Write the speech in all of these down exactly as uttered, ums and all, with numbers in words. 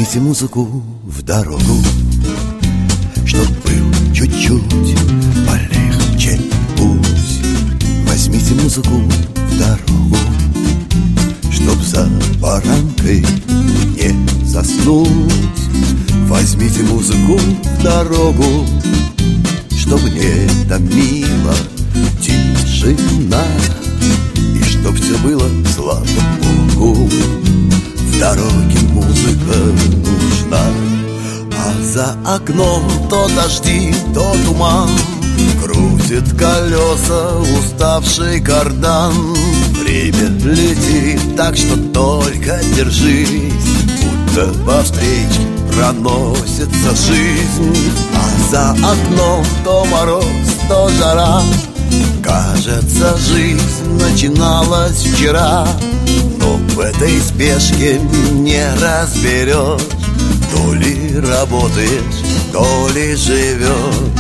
Возьмите музыку в дорогу, чтоб был чуть-чуть полегче путь. Возьмите музыку в дорогу, чтоб за баранкой не заснуть. Возьмите музыку в дорогу, чтоб не томила тишина, и чтоб все было, слава Богу, в дороге музыка нужна. А за окном то дожди, то туман, крутит колеса уставший кардан. Время летит так, что только держись, будто по встречке проносится жизнь. А за окном то мороз, то жара, кажется, жизнь начиналась вчера. Но в этой спешке не разберешь, то ли работаешь, то ли живешь.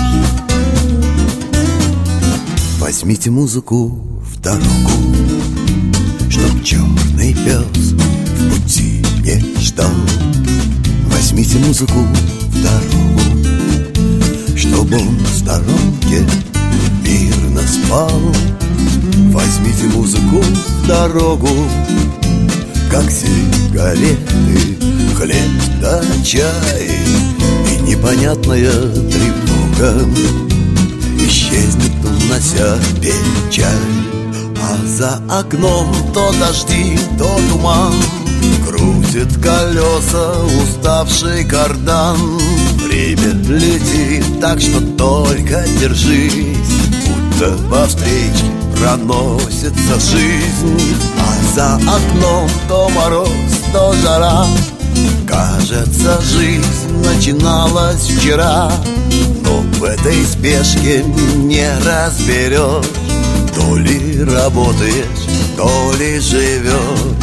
Возьмите музыку в дорогу, чтоб черный пес в пути не ждал. Возьмите музыку в дорогу, чтоб он в сторонке мирно спал. Возьмите музыку в дорогу, как сигареты, хлеб да чай, и непонятная тревога исчезнет, унося печаль. А за окном то дожди, то туман, крутит колеса уставший кардан. Время летит так, что только держись, будто по встречке проносится жизнь. А за окном то мороз, то жара, кажется, жизнь начиналась вчера. Но в этой спешке не разберешь, то ли работаешь, то ли живешь.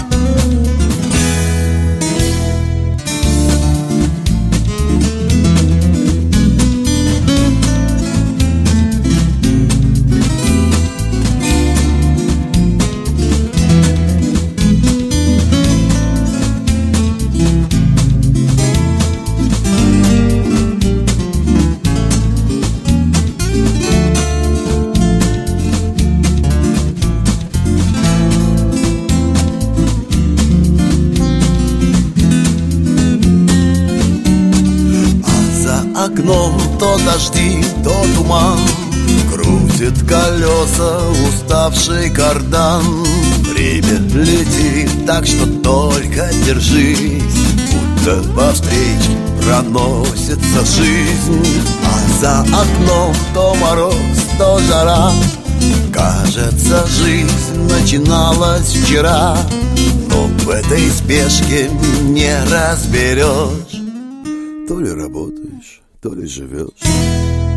Окном то дожди, то туман, крутит колеса уставший кардан. Время летит так, что только держись, будто по встречке проносится жизнь. А за окном то мороз, то жара, кажется, жизнь начиналась вчера. Но в этой спешке не разберешь, то ли работаешь, то ли живешь.